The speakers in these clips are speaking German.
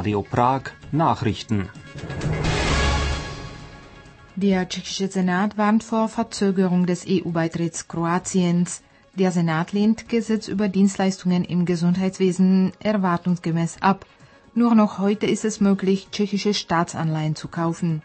Radio Prag Nachrichten. Der tschechische Senat warnt vor Verzögerung des EU-Beitritts Kroatiens. Der Senat lehnt Gesetz über Dienstleistungen im Gesundheitswesen erwartungsgemäß ab. Nur noch heute ist es möglich, tschechische Staatsanleihen zu kaufen.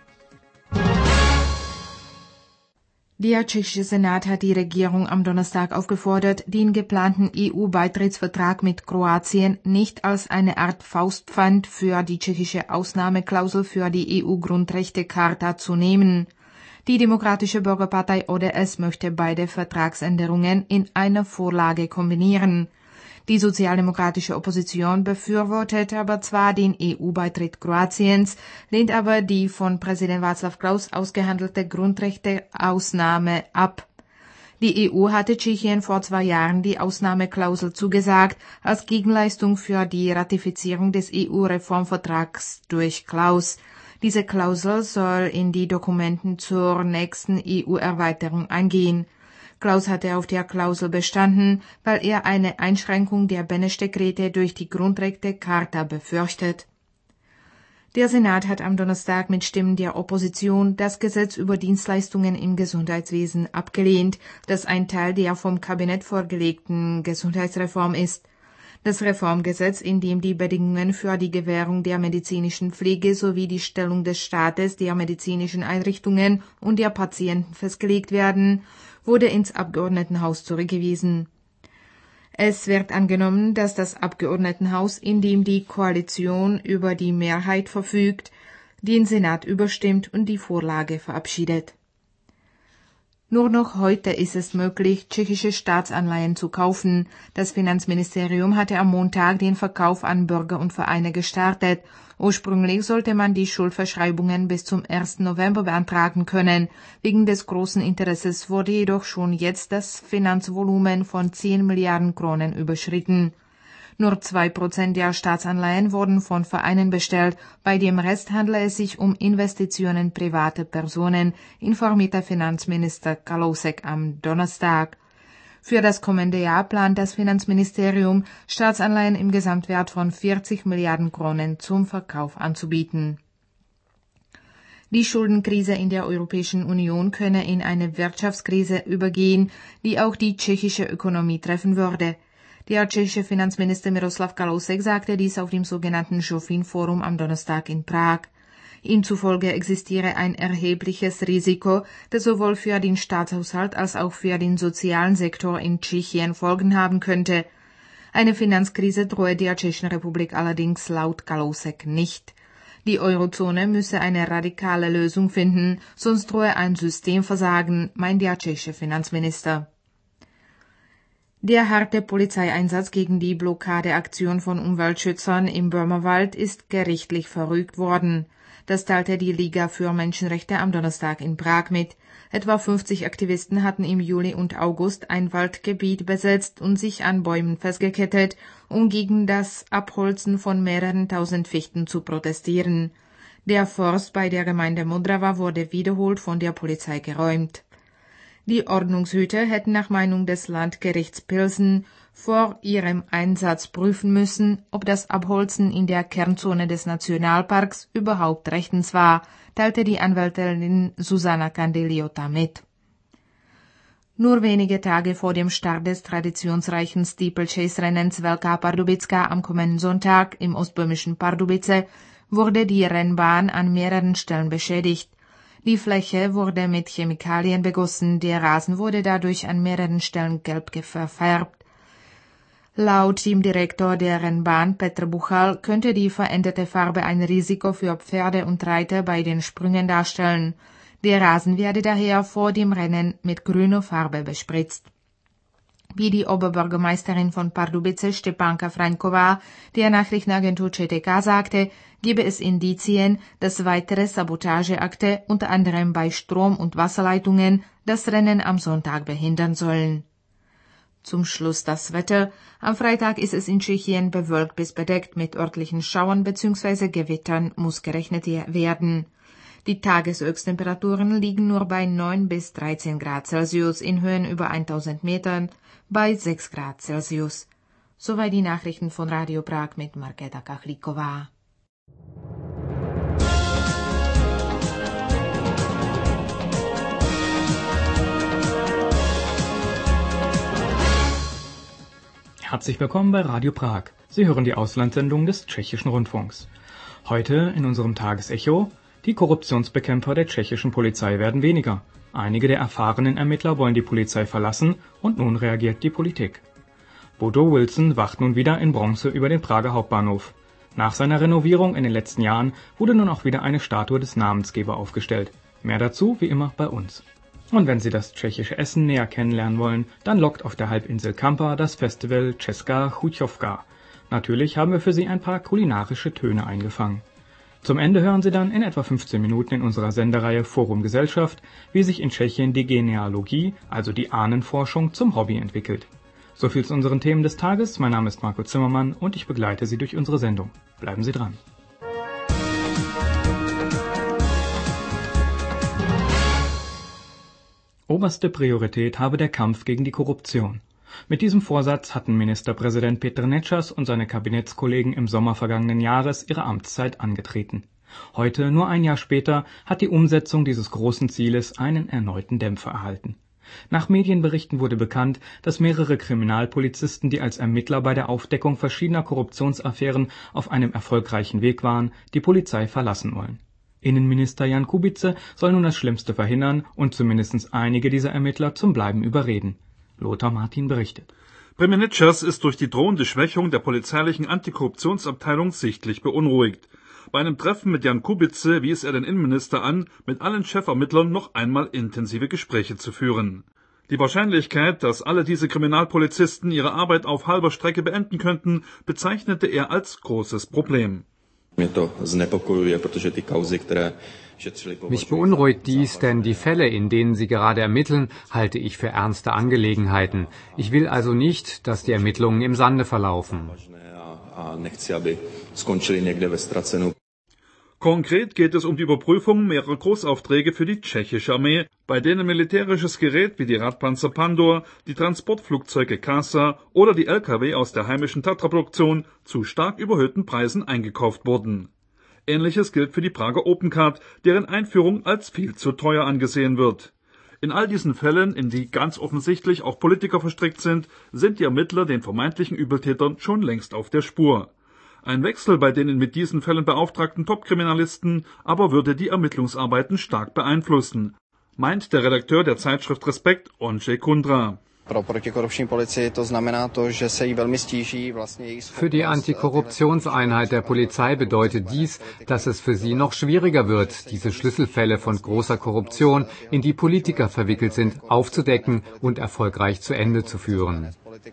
Der tschechische Senat hat die Regierung am Donnerstag aufgefordert, den geplanten EU-Beitrittsvertrag mit Kroatien nicht als eine Art Faustpfand für die tschechische Ausnahmeklausel für die EU-Grundrechtecharta zu nehmen. Die Demokratische Bürgerpartei ODS möchte beide Vertragsänderungen in einer Vorlage kombinieren. Die sozialdemokratische Opposition befürwortet aber zwar den EU-Beitritt Kroatiens, lehnt aber die von Präsident Václav Klaus ausgehandelte Grundrechteausnahme ab. Die EU hatte Tschechien vor 2 Jahren die Ausnahmeklausel zugesagt, als Gegenleistung für die Ratifizierung des EU-Reformvertrags durch Klaus. Diese Klausel soll in die Dokumenten zur nächsten EU-Erweiterung eingehen. Klaus hatte auf der Klausel bestanden, weil er eine Einschränkung der Beneš-Dekrete durch die Grundrechtecharta befürchtet. Der Senat hat am Donnerstag mit Stimmen der Opposition das Gesetz über Dienstleistungen im Gesundheitswesen abgelehnt, das ein Teil der vom Kabinett vorgelegten Gesundheitsreform ist. Das Reformgesetz, in dem die Bedingungen für die Gewährung der medizinischen Pflege sowie die Stellung des Staates, der medizinischen Einrichtungen und der Patienten festgelegt werden, wurde ins Abgeordnetenhaus zurückgewiesen. Es wird angenommen, dass das Abgeordnetenhaus, in dem die Koalition über die Mehrheit verfügt, den Senat überstimmt und die Vorlage verabschiedet. Nur noch heute ist es möglich, tschechische Staatsanleihen zu kaufen. Das Finanzministerium hatte am Montag den Verkauf an Bürger und Vereine gestartet. Ursprünglich sollte man die Schuldverschreibungen bis zum 1. November beantragen können. Wegen des großen Interesses wurde jedoch schon jetzt das Finanzvolumen von 10 Milliarden Kronen überschritten. Nur 2% der Staatsanleihen wurden von Vereinen bestellt, bei dem Rest handle es sich um Investitionen privater Personen, informierte Finanzminister Kalousek am Donnerstag. Für das kommende Jahr plant das Finanzministerium, Staatsanleihen im Gesamtwert von 40 Milliarden Kronen zum Verkauf anzubieten. Die Schuldenkrise in der Europäischen Union könne in eine Wirtschaftskrise übergehen, die auch die tschechische Ökonomie treffen würde. Der tschechische Finanzminister Miroslav Kalousek sagte dies auf dem sogenannten Žofín-Forum am Donnerstag in Prag. Ihm zufolge existiere ein erhebliches Risiko, das sowohl für den Staatshaushalt als auch für den sozialen Sektor in Tschechien Folgen haben könnte. Eine Finanzkrise drohe der Tschechischen Republik allerdings laut Kalousek nicht. Die Eurozone müsse eine radikale Lösung finden, sonst drohe ein Systemversagen, meint der tschechische Finanzminister. Der harte Polizeieinsatz gegen die Blockadeaktion von Umweltschützern im Böhmerwald ist gerichtlich verrügt worden. Das teilte die Liga für Menschenrechte am Donnerstag in Prag mit. Etwa 50 Aktivisten hatten im Juli und August ein Waldgebiet besetzt und sich an Bäumen festgekettet, um gegen das Abholzen von mehreren tausend Fichten zu protestieren. Der Forst bei der Gemeinde Modrava wurde wiederholt von der Polizei geräumt. Die Ordnungshüter hätten nach Meinung des Landgerichts Pilsen vor ihrem Einsatz prüfen müssen, ob das Abholzen in der Kernzone des Nationalparks überhaupt rechtens war, teilte die Anwältin Zuzana Candigliota mit. Nur wenige Tage vor dem Start des traditionsreichen Steeplechase-Rennens Velká Pardubická am kommenden Sonntag im ostböhmischen Pardubice wurde die Rennbahn an mehreren Stellen beschädigt. Die Fläche wurde mit Chemikalien begossen, der Rasen wurde dadurch an mehreren Stellen gelb verfärbt. Laut Teamdirektor der Rennbahn Petr Buchal könnte die veränderte Farbe ein Risiko für Pferde und Reiter bei den Sprüngen darstellen. Der Rasen werde daher vor dem Rennen mit grüner Farbe bespritzt. Wie die Oberbürgermeisterin von Pardubice Štěpánka Fraňková der Nachrichtenagentur ČTK sagte, gebe es Indizien, dass weitere Sabotageakte, unter anderem bei Strom- und Wasserleitungen, das Rennen am Sonntag behindern sollen. Zum Schluss das Wetter. Am Freitag ist es in Tschechien bewölkt bis bedeckt, mit örtlichen Schauern bzw. Gewittern muss gerechnet werden. Die Tageshöchsttemperaturen liegen nur bei 9 bis 13 Grad Celsius, in Höhen über 1000 Metern bei 6 Grad Celsius. Soweit die Nachrichten von Radio Prag mit Markéta Kachlíková. Herzlich willkommen bei Radio Prag. Sie hören die Auslandssendung des Tschechischen Rundfunks. Heute in unserem Tagesecho: Die Korruptionsbekämpfer der tschechischen Polizei werden weniger. Einige der erfahrenen Ermittler wollen die Polizei verlassen und nun reagiert die Politik. Woodrow Wilson wacht nun wieder in Bronze über den Prager Hauptbahnhof. Nach seiner Renovierung in den letzten Jahren wurde nun auch wieder eine Statue des Namensgeber aufgestellt. Mehr dazu wie immer bei uns. Und wenn Sie das tschechische Essen näher kennenlernen wollen, dann lockt auf der Halbinsel Kampa das Festival Česká chuťovka. Natürlich haben wir für Sie ein paar kulinarische Töne eingefangen. Zum Ende hören Sie dann in etwa 15 Minuten in unserer Sendereihe Forum Gesellschaft, wie sich in Tschechien die Genealogie, also die Ahnenforschung, zum Hobby entwickelt. So viel zu unseren Themen des Tages. Mein Name ist Marco Zimmermann und ich begleite Sie durch unsere Sendung. Bleiben Sie dran. Oberste Priorität habe der Kampf gegen die Korruption. Mit diesem Vorsatz hatten Ministerpräsident Petr Nečas und seine Kabinettskollegen im Sommer vergangenen Jahres ihre Amtszeit angetreten. Heute, nur ein Jahr später, hat die Umsetzung dieses großen Zieles einen erneuten Dämpfer erhalten. Nach Medienberichten wurde bekannt, dass mehrere Kriminalpolizisten, die als Ermittler bei der Aufdeckung verschiedener Korruptionsaffären auf einem erfolgreichen Weg waren, die Polizei verlassen wollen. Innenminister Jan Kubice soll nun das Schlimmste verhindern und zumindest einige dieser Ermittler zum Bleiben überreden. Lothar Martin berichtet. Premier Nečas ist durch die drohende Schwächung der polizeilichen Antikorruptionsabteilung sichtlich beunruhigt. Bei einem Treffen mit Jan Kubice wies er den Innenminister an, mit allen Chefermittlern noch einmal intensive Gespräche zu führen. Die Wahrscheinlichkeit, dass alle diese Kriminalpolizisten ihre Arbeit auf halber Strecke beenden könnten, bezeichnete er als großes Problem. Mich beunruhigt dies, denn die Fälle, in denen Sie gerade ermitteln, halte ich für ernste Angelegenheiten. Ich will also nicht, dass die Ermittlungen im Sande verlaufen. Konkret geht es um die Überprüfung mehrerer Großaufträge für die tschechische Armee, bei denen militärisches Gerät wie die Radpanzer Pandor, die Transportflugzeuge Kasa oder die Lkw aus der heimischen Tatra-Produktion zu stark überhöhten Preisen eingekauft wurden. Ähnliches gilt für die Prager Opencard, deren Einführung als viel zu teuer angesehen wird. In all diesen Fällen, in die ganz offensichtlich auch Politiker verstrickt sind die Ermittler den vermeintlichen Übeltätern schon längst auf der Spur. Ein Wechsel bei den mit diesen Fällen beauftragten Top-Kriminalisten aber würde die Ermittlungsarbeiten stark beeinflussen, meint der Redakteur der Zeitschrift Respekt, Ondřej Kundra. Für die Antikorruptionseinheit der Polizei bedeutet dies, dass es für sie noch schwieriger wird, diese Schlüsselfälle von großer Korruption, in die Politiker verwickelt sind, aufzudecken und erfolgreich zu Ende zu führen.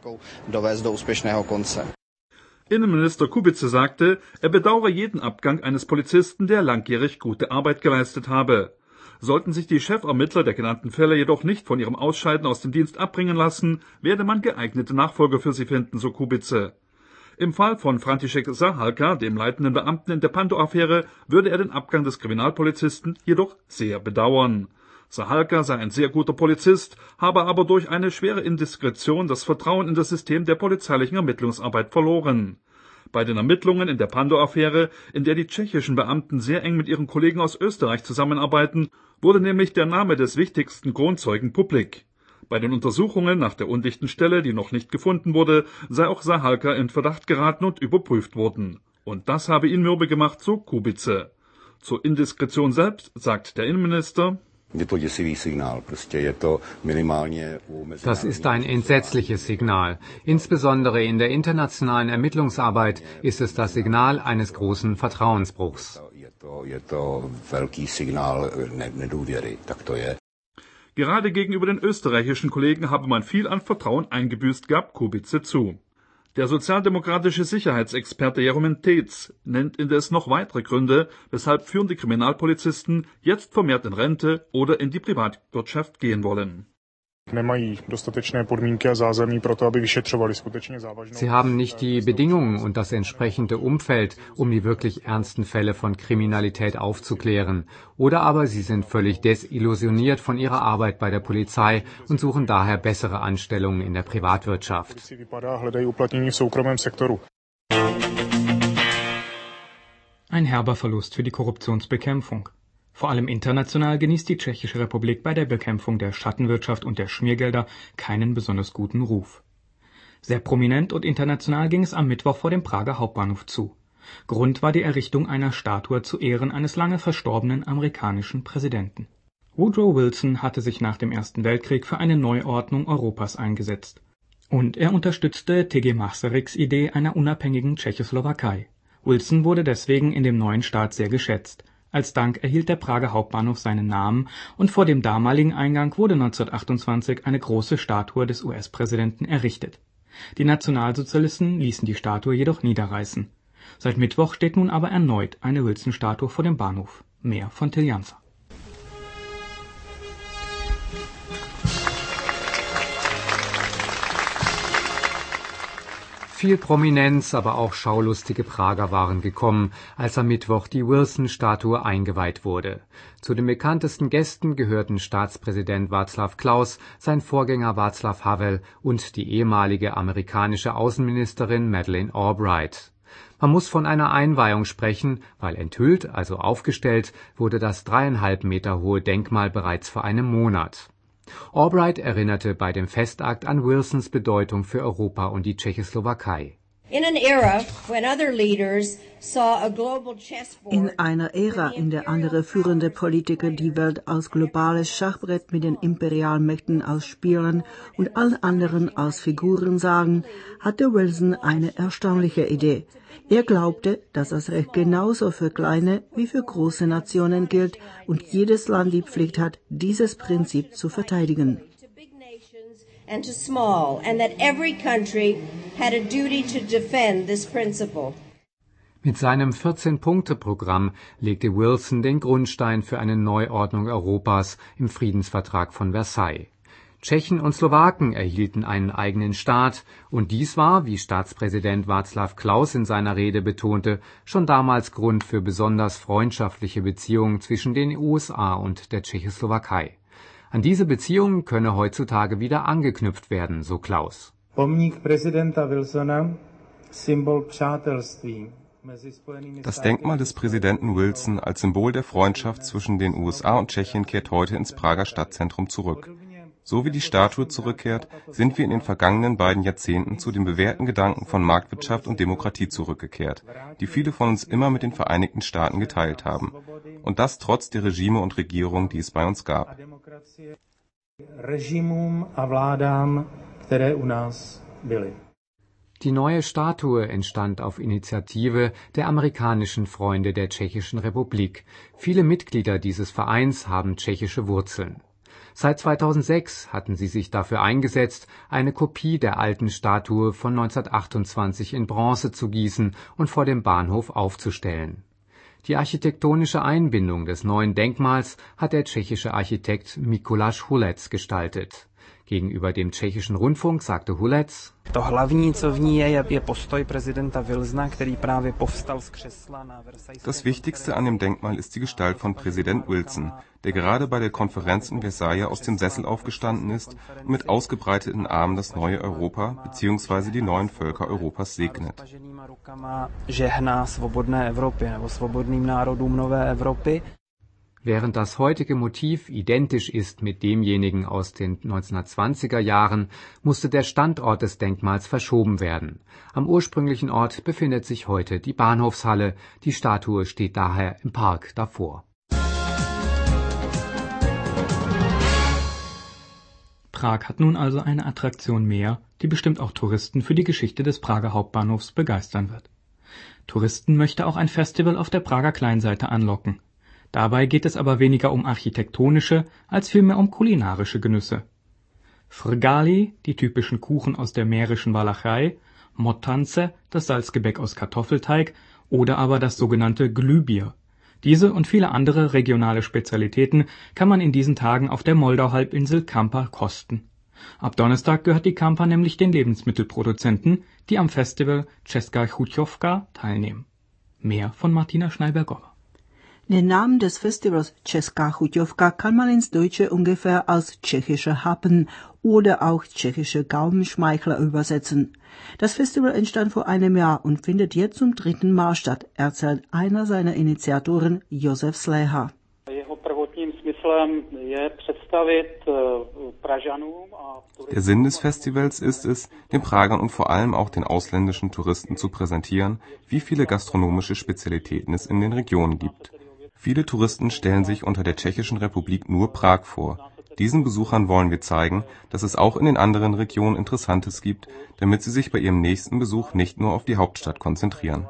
Innenminister Kubice sagte, er bedauere jeden Abgang eines Polizisten, der langjährig gute Arbeit geleistet habe. Sollten sich die Chefermittler der genannten Fälle jedoch nicht von ihrem Ausscheiden aus dem Dienst abbringen lassen, werde man geeignete Nachfolger für sie finden, so Kubice. Im Fall von František Sahalka, dem leitenden Beamten in der Pandor-Affäre, würde er den Abgang des Kriminalpolizisten jedoch sehr bedauern. Sahalka sei ein sehr guter Polizist, habe aber durch eine schwere Indiskretion das Vertrauen in das System der polizeilichen Ermittlungsarbeit verloren. Bei den Ermittlungen in der Pandor-Affäre, in der die tschechischen Beamten sehr eng mit ihren Kollegen aus Österreich zusammenarbeiten, wurde nämlich der Name des wichtigsten Kronzeugen publik. Bei den Untersuchungen nach der undichten Stelle, die noch nicht gefunden wurde, sei auch Sahalka in Verdacht geraten und überprüft worden. Und das habe ihn mürbe gemacht, so Kubice. Zur Indiskretion selbst sagt der Innenminister: Das ist ein entsetzliches Signal. Insbesondere in der internationalen Ermittlungsarbeit ist es das Signal eines großen Vertrauensbruchs. Gerade gegenüber den österreichischen Kollegen habe man viel an Vertrauen eingebüßt, gab Kubice zu. Der sozialdemokratische Sicherheitsexperte Jeroen Tetz nennt indes noch weitere Gründe, weshalb führende Kriminalpolizisten jetzt vermehrt in Rente oder in die Privatwirtschaft gehen wollen. Sie haben nicht die Bedingungen und das entsprechende Umfeld, um die wirklich ernsten Fälle von Kriminalität aufzuklären. Oder aber sie sind völlig desillusioniert von ihrer Arbeit bei der Polizei und suchen daher bessere Anstellungen in der Privatwirtschaft. Ein herber Verlust für die Korruptionsbekämpfung. Vor allem international genießt die Tschechische Republik bei der Bekämpfung der Schattenwirtschaft und der Schmiergelder keinen besonders guten Ruf. Sehr prominent und international ging es am Mittwoch vor dem Prager Hauptbahnhof zu. Grund war die Errichtung einer Statue zu Ehren eines lange verstorbenen amerikanischen Präsidenten. Woodrow Wilson hatte sich nach dem Ersten Weltkrieg für eine Neuordnung Europas eingesetzt. Und er unterstützte T.G. Masaryks Idee einer unabhängigen Tschechoslowakei. Wilson wurde deswegen in dem neuen Staat sehr geschätzt. Als Dank erhielt der Prager Hauptbahnhof seinen Namen und vor dem damaligen Eingang wurde 1928 eine große Statue des US-Präsidenten errichtet. Die Nationalsozialisten ließen die Statue jedoch niederreißen. Seit Mittwoch steht nun aber erneut eine Wilson-Statue vor dem Bahnhof. Mehr von Till Janzer. Viel Prominenz, aber auch schaulustige Prager waren gekommen, als am Mittwoch die Wilson-Statue eingeweiht wurde. Zu den bekanntesten Gästen gehörten Staatspräsident Václav Klaus, sein Vorgänger Václav Havel und die ehemalige amerikanische Außenministerin Madeleine Albright. Man muss von einer Einweihung sprechen, weil enthüllt, also aufgestellt, wurde das 3,5 Meter hohe Denkmal bereits vor einem Monat. Albright erinnerte bei dem Festakt an Wilsons Bedeutung für Europa und die Tschechoslowakei. In einer Ära, in der andere führende Politiker die Welt als globales Schachbrett mit den Imperialmächten ausspielen und alle anderen als Figuren sagen, hatte Wilson eine erstaunliche Idee. Er glaubte, dass das Recht genauso für kleine wie für große Nationen gilt und jedes Land die Pflicht hat, dieses Prinzip zu verteidigen. And to small, and that every country had a duty to defend this principle. Mit seinem 14-Punkte-Programm legte Wilson den Grundstein für eine Neuordnung Europas im Friedensvertrag von Versailles. Tschechen und Slowaken erhielten einen eigenen Staat, und dies war, wie Staatspräsident Václav Klaus in seiner Rede betonte, schon damals Grund für besonders freundschaftliche Beziehungen zwischen den USA und der Tschechoslowakei. An diese Beziehungen könne heutzutage wieder angeknüpft werden, so Klaus. Das Denkmal des Präsidenten Wilson als Symbol der Freundschaft zwischen den USA und Tschechien kehrt heute ins Prager Stadtzentrum zurück. So wie die Statue zurückkehrt, sind wir in den vergangenen beiden Jahrzehnten zu den bewährten Gedanken von Marktwirtschaft und Demokratie zurückgekehrt, die viele von uns immer mit den Vereinigten Staaten geteilt haben. Und das trotz der Regime und Regierungen, die es bei uns gab. Die neue Statue entstand auf Initiative der amerikanischen Freunde der Tschechischen Republik. Viele Mitglieder dieses Vereins haben tschechische Wurzeln. Seit 2006 hatten sie sich dafür eingesetzt, eine Kopie der alten Statue von 1928 in Bronze zu gießen und vor dem Bahnhof aufzustellen. Die architektonische Einbindung des neuen Denkmals hat der tschechische Architekt Mikuláš Hulec gestaltet. Gegenüber dem tschechischen Rundfunk sagte Hulec: Das Wichtigste an dem Denkmal ist die Gestalt von Präsident Wilson, der gerade bei der Konferenz in Versailles aus dem Sessel aufgestanden ist und mit ausgebreiteten Armen das neue Europa bzw. die neuen Völker Europas segnet. Während das heutige Motiv identisch ist mit demjenigen aus den 1920er Jahren, musste der Standort des Denkmals verschoben werden. Am ursprünglichen Ort befindet sich heute die Bahnhofshalle. Die Statue steht daher im Park davor. Prag hat nun also eine Attraktion mehr, die bestimmt auch Touristen für die Geschichte des Prager Hauptbahnhofs begeistern wird. Touristen möchte auch ein Festival auf der Prager Kleinseite anlocken. Dabei geht es aber weniger um architektonische, als vielmehr um kulinarische Genüsse. Frgali, die typischen Kuchen aus der mährischen Walachei, Mottance, das Salzgebäck aus Kartoffelteig oder aber das sogenannte Glühbier. Diese und viele andere regionale Spezialitäten kann man in diesen Tagen auf der Moldau-Halbinsel Kampa kosten. Ab Donnerstag gehört die Kampa nämlich den Lebensmittelproduzenten, die am Festival Česká chuťovka teilnehmen. Mehr von Martina Schneibergova. Den Namen des Festivals Česká chuťovka kann man ins Deutsche ungefähr als tschechische Happen oder auch tschechische Gaumenschmeichler übersetzen. Das Festival entstand vor einem Jahr und findet jetzt zum 3. Mal statt, erzählt einer seiner Initiatoren, Josef Sléha. Jeho prvotním smyslem Der Sinn des Festivals ist es, den Pragern und vor allem auch den ausländischen Touristen zu präsentieren, wie viele gastronomische Spezialitäten es in den Regionen gibt. Viele Touristen stellen sich unter der Tschechischen Republik nur Prag vor. Diesen Besuchern wollen wir zeigen, dass es auch in den anderen Regionen Interessantes gibt, damit sie sich bei ihrem nächsten Besuch nicht nur auf die Hauptstadt konzentrieren.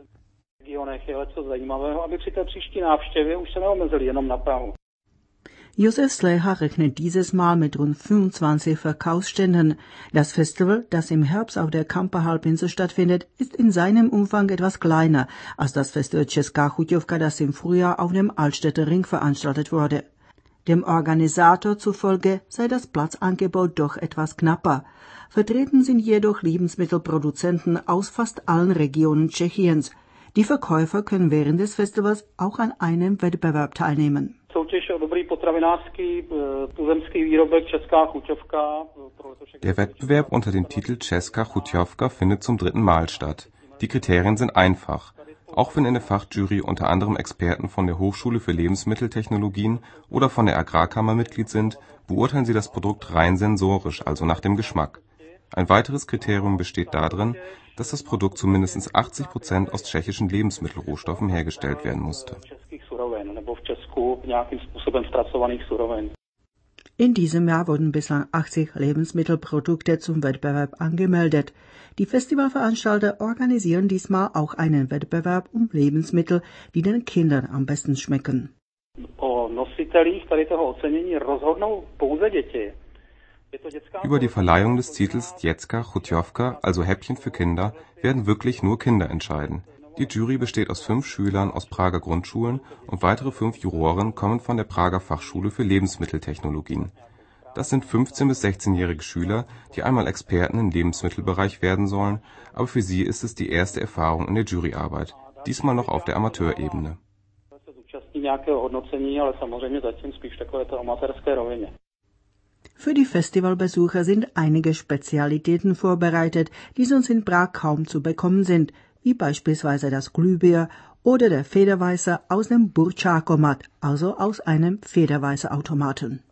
Josef Sléha rechnet dieses Mal mit rund 25 Verkaufsständen. Das Festival, das im Herbst auf der Kampa-Halbinsel stattfindet, ist in seinem Umfang etwas kleiner als das Festival Česká chuťovka, das im Frühjahr auf dem Altstädter Ring veranstaltet wurde. Dem Organisator zufolge sei das Platzangebot doch etwas knapper. Vertreten sind jedoch Lebensmittelproduzenten aus fast allen Regionen Tschechiens. Die Verkäufer können während des Festivals auch an einem Wettbewerb teilnehmen. Der Wettbewerb unter dem Titel Česká chuťovka findet zum 3. Mal statt. Die Kriterien sind einfach. Auch wenn in der Fachjury unter anderem Experten von der Hochschule für Lebensmitteltechnologien oder von der Agrarkammer Mitglied sind, beurteilen sie das Produkt rein sensorisch, also nach dem Geschmack. Ein weiteres Kriterium besteht darin, dass das Produkt zu mindestens 80% aus tschechischen Lebensmittelrohstoffen hergestellt werden musste. In diesem Jahr wurden bislang 80 Lebensmittelprodukte zum Wettbewerb angemeldet. Die Festivalveranstalter organisieren diesmal auch einen Wettbewerb um Lebensmittel, die den Kindern am besten schmecken. Über die Verleihung des Titels Dětská chuťovka, also Häppchen für Kinder, werden wirklich nur Kinder entscheiden. Die Jury besteht aus 5 Schülern aus Prager Grundschulen und weitere 5 Juroren kommen von der Prager Fachschule für Lebensmitteltechnologien. Das sind 15- bis 16-jährige Schüler, die einmal Experten im Lebensmittelbereich werden sollen, aber für sie ist es die erste Erfahrung in der Juryarbeit, diesmal noch auf der Amateurebene. Für die Festivalbesucher sind einige Spezialitäten vorbereitet, die sonst in Prag kaum zu bekommen sind, wie beispielsweise das Glühbier oder der Federweißer aus dem Burčákomat, also aus einem Federweißerautomaten.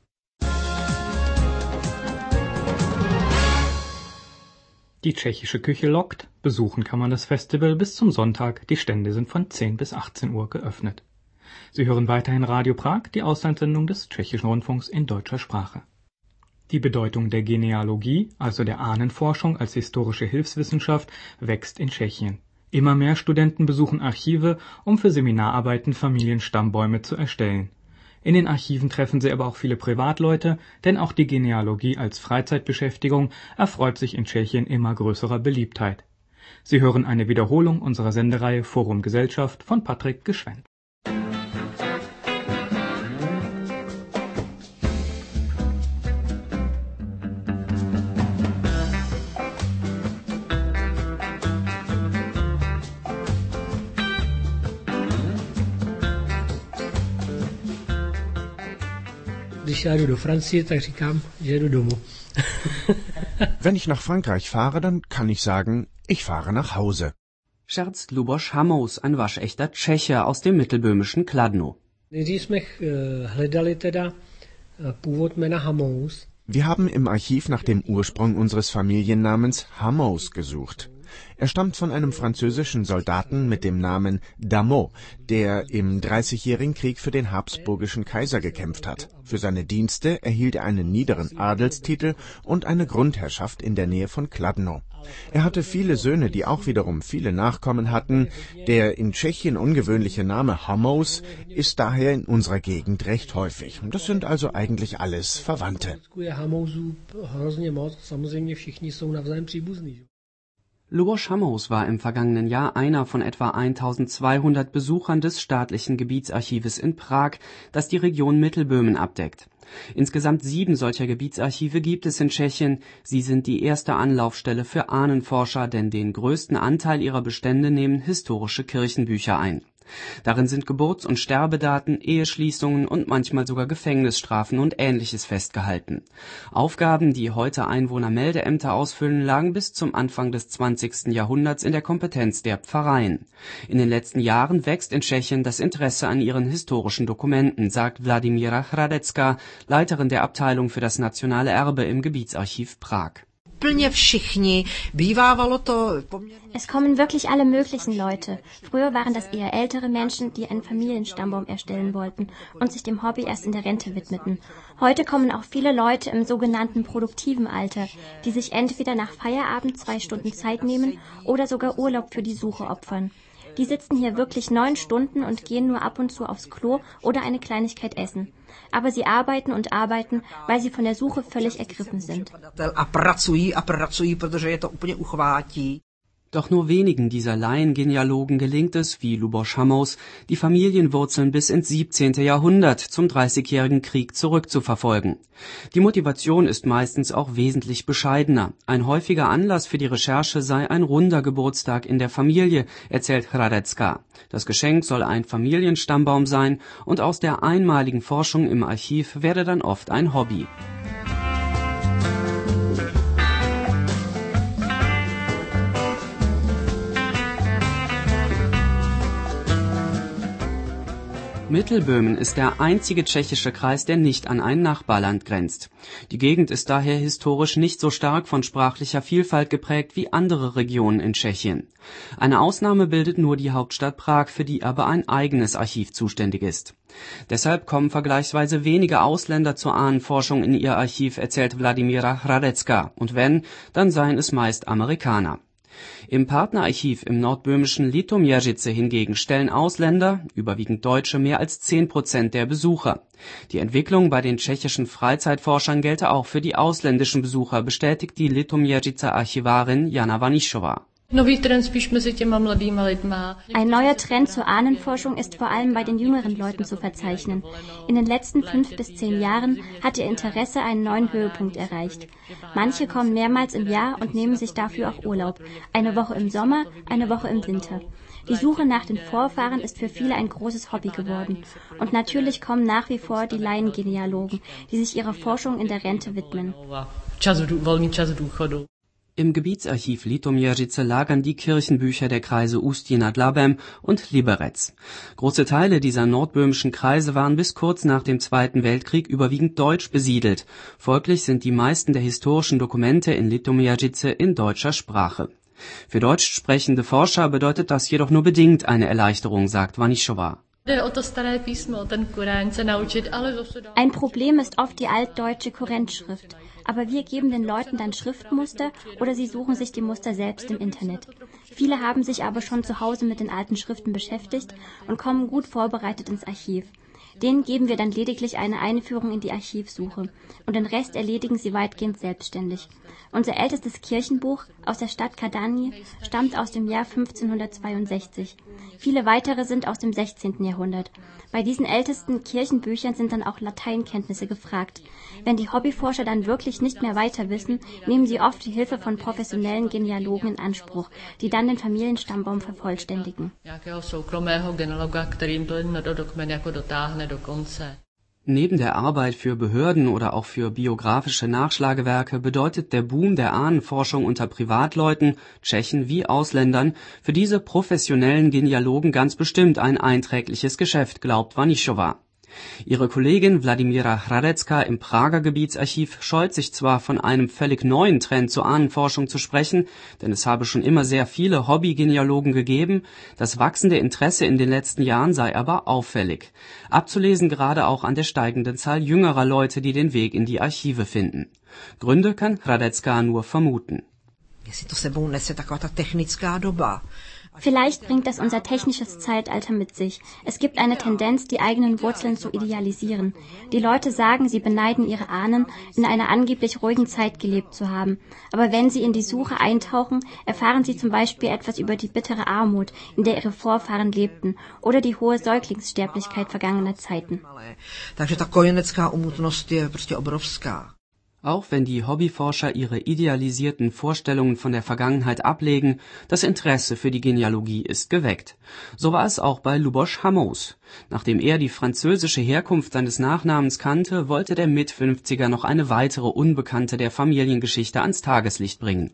Die tschechische Küche lockt. Besuchen kann man das Festival bis zum Sonntag. Die Stände sind von 10 bis 18 Uhr geöffnet. Sie hören weiterhin Radio Prag, die Auslandssendung des Tschechischen Rundfunks in deutscher Sprache. Die Bedeutung der Genealogie, also der Ahnenforschung als historische Hilfswissenschaft, wächst in Tschechien. Immer mehr Studenten besuchen Archive, um für Seminararbeiten Familienstammbäume zu erstellen. In den Archiven treffen sie aber auch viele Privatleute, denn auch die Genealogie als Freizeitbeschäftigung erfreut sich in Tschechien immer größerer Beliebtheit. Sie hören eine Wiederholung unserer Sendereihe Forum Gesellschaft von Patrick Geschwendt. Když já jdu do Francie, tak říkám, že jedu domů. Wenn ich nach Frankreich fahre, dann kann ich sagen, ich fahre nach Hause. Scherzt Luboš Hamous, ein waschechter Tscheche aus dem mittelböhmischen Kladno. Nejdřív jsme hledali teda původ jména Hamous. Wir haben im Archiv nach dem Ursprung unseres Familiennamens Hamous gesucht. Er stammt von einem französischen Soldaten mit dem Namen Dameau, der im Dreißigjährigen Krieg für den habsburgischen Kaiser gekämpft hat. Für seine Dienste erhielt er einen niederen Adelstitel und eine Grundherrschaft in der Nähe von Kladno. Er hatte viele Söhne, die auch wiederum viele Nachkommen hatten. Der in Tschechien ungewöhnliche Name Hamous ist daher in unserer Gegend recht häufig. Das sind also eigentlich alles Verwandte. Luboš Hamous war im vergangenen Jahr einer von etwa 1200 Besuchern des staatlichen Gebietsarchives in Prag, das die Region Mittelböhmen abdeckt. Insgesamt 7 solcher Gebietsarchive gibt es in Tschechien. Sie sind die erste Anlaufstelle für Ahnenforscher, denn den größten Anteil ihrer Bestände nehmen historische Kirchenbücher ein. Darin sind Geburts- und Sterbedaten, Eheschließungen und manchmal sogar Gefängnisstrafen und Ähnliches festgehalten. Aufgaben, die heute Einwohnermeldeämter ausfüllen, lagen bis zum Anfang des 20. Jahrhunderts in der Kompetenz der Pfarreien. In den letzten Jahren wächst in Tschechien das Interesse an ihren historischen Dokumenten, sagt Vladimíra Hradecká, Leiterin der Abteilung für das nationale Erbe im Gebietsarchiv Prag. Es kommen wirklich alle möglichen Leute. Früher waren das eher ältere Menschen, die einen Familienstammbaum erstellen wollten und sich dem Hobby erst in der Rente widmeten. Heute kommen auch viele Leute im sogenannten produktiven Alter, die sich entweder nach Feierabend 2 Stunden Zeit nehmen oder sogar Urlaub für die Suche opfern. Die sitzen hier wirklich 9 Stunden und gehen nur ab und zu aufs Klo oder eine Kleinigkeit essen. Aber sie arbeiten und arbeiten, weil sie von der Suche völlig ergriffen sind. Doch nur wenigen dieser Laiengenealogen gelingt es, wie Luboš Hamous, die Familienwurzeln bis ins 17. Jahrhundert zum Dreißigjährigen Krieg zurückzuverfolgen. Die Motivation ist meistens auch wesentlich bescheidener. Ein häufiger Anlass für die Recherche sei ein runder Geburtstag in der Familie, erzählt Hradecká. Das Geschenk soll ein Familienstammbaum sein und aus der einmaligen Forschung im Archiv werde dann oft ein Hobby. Mittelböhmen ist der einzige tschechische Kreis, der nicht an ein Nachbarland grenzt. Die Gegend ist daher historisch nicht so stark von sprachlicher Vielfalt geprägt wie andere Regionen in Tschechien. Eine Ausnahme bildet nur die Hauptstadt Prag, für die aber ein eigenes Archiv zuständig ist. Deshalb kommen vergleichsweise wenige Ausländer zur Ahnenforschung in ihr Archiv, erzählt Vladimíra Hradecká, und wenn, dann seien es meist Amerikaner. Im Partnerarchiv im nordböhmischen Litoměřice hingegen stellen Ausländer, überwiegend Deutsche, mehr als 10% der Besucher. Die Entwicklung bei den tschechischen Freizeitforschern gelte auch für die ausländischen Besucher, bestätigt die Litoměřicer Archivarin Jana Vanišová. Ein neuer Trend zur Ahnenforschung ist vor allem bei den jüngeren Leuten zu verzeichnen. In den letzten 5 bis 10 Jahren hat ihr Interesse einen neuen Höhepunkt erreicht. Manche kommen mehrmals im Jahr und nehmen sich dafür auch Urlaub. Eine Woche im Sommer, eine Woche im Winter. Die Suche nach den Vorfahren ist für viele ein großes Hobby geworden. Und natürlich kommen nach wie vor die Laiengenealogen, die sich ihrer Forschung in der Rente widmen. Im Gebietsarchiv Litoměřice lagern die Kirchenbücher der Kreise Ústí nad Labem und Liberec. Große Teile dieser nordböhmischen Kreise waren bis kurz nach dem Zweiten Weltkrieg überwiegend deutsch besiedelt. Folglich sind die meisten der historischen Dokumente in Litoměřice in deutscher Sprache. Für deutsch sprechende Forscher bedeutet das jedoch nur bedingt eine Erleichterung, sagt Vanišová. Ein Problem ist oft die altdeutsche Kurrentschrift. Aber wir geben den Leuten dann Schriftmuster oder sie suchen sich die Muster selbst im Internet. Viele haben sich aber schon zu Hause mit den alten Schriften beschäftigt und kommen gut vorbereitet ins Archiv. Denen geben wir dann lediglich eine Einführung in die Archivsuche und den Rest erledigen sie weitgehend selbstständig. Unser ältestes Kirchenbuch aus der Stadt Kadaň stammt aus dem Jahr 1562. Viele weitere sind aus dem 16. Jahrhundert. Bei diesen ältesten Kirchenbüchern sind dann auch Lateinkenntnisse gefragt. Wenn die Hobbyforscher dann wirklich nicht mehr weiter wissen, nehmen sie oft die Hilfe von professionellen Genealogen in Anspruch, die dann den Familienstammbaum vervollständigen. Neben der Arbeit für Behörden oder auch für biografische Nachschlagewerke bedeutet der Boom der Ahnenforschung unter Privatleuten, Tschechen wie Ausländern, für diese professionellen Genealogen ganz bestimmt ein einträgliches Geschäft, glaubt Vanišová. Ihre Kollegin Vladimíra Hradecká im Prager Gebietsarchiv scheut sich zwar, von einem völlig neuen Trend zur Ahnenforschung zu sprechen, denn es habe schon immer sehr viele Hobby-Genealogen gegeben, das wachsende Interesse in den letzten Jahren sei aber auffällig. Abzulesen gerade auch an der steigenden Zahl jüngerer Leute, die den Weg in die Archive finden. Gründe kann Hradecká nur vermuten. Vielleicht bringt das unser technisches Zeitalter mit sich. Es gibt eine Tendenz, die eigenen Wurzeln zu idealisieren. Die Leute sagen, sie beneiden ihre Ahnen, in einer angeblich ruhigen Zeit gelebt zu haben. Aber wenn sie in die Suche eintauchen, erfahren sie zum Beispiel etwas über die bittere Armut, in der ihre Vorfahren lebten, oder die hohe Säuglingssterblichkeit vergangener Zeiten. Auch wenn die Hobbyforscher ihre idealisierten Vorstellungen von der Vergangenheit ablegen, das Interesse für die Genealogie ist geweckt. So war es auch bei Luboš Hamous. Nachdem er die französische Herkunft seines Nachnamens kannte, wollte der Mit-50er noch eine weitere Unbekannte der Familiengeschichte ans Tageslicht bringen.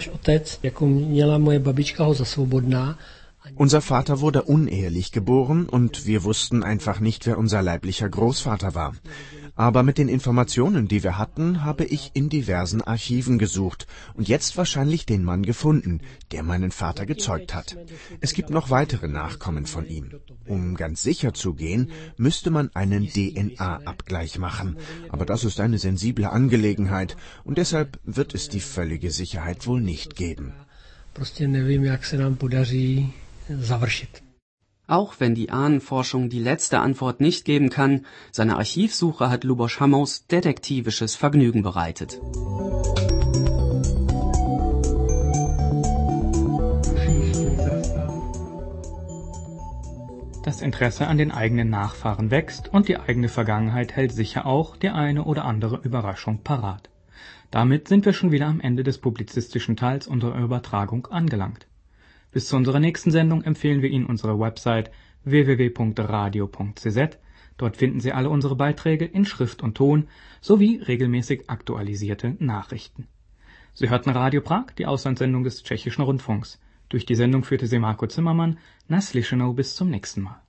Unser Vater wurde unehelich geboren und wir wussten einfach nicht, wer unser leiblicher Großvater war. Aber mit den Informationen, die wir hatten, habe ich in diversen Archiven gesucht und jetzt wahrscheinlich den Mann gefunden, der meinen Vater gezeugt hat. Es gibt noch weitere Nachkommen von ihm. Um ganz sicher zu gehen, müsste man einen DNA-Abgleich machen. Aber das ist eine sensible Angelegenheit und deshalb wird es die völlige Sicherheit wohl nicht geben. Auch wenn die Ahnenforschung die letzte Antwort nicht geben kann, seine Archivsuche hat Luboš Hamous detektivisches Vergnügen bereitet. Das Interesse an den eigenen Nachfahren wächst und die eigene Vergangenheit hält sicher auch die eine oder andere Überraschung parat. Damit sind wir schon wieder am Ende des publizistischen Teils unserer Übertragung angelangt. Bis zu unserer nächsten Sendung empfehlen wir Ihnen unsere Website www.radio.cz. Dort finden Sie alle unsere Beiträge in Schrift und Ton sowie regelmäßig aktualisierte Nachrichten. Sie hörten Radio Prag, die Auslandssendung des Tschechischen Rundfunks. Durch die Sendung führte sie Marco Zimmermann. Naslyšenou bis zum nächsten Mal.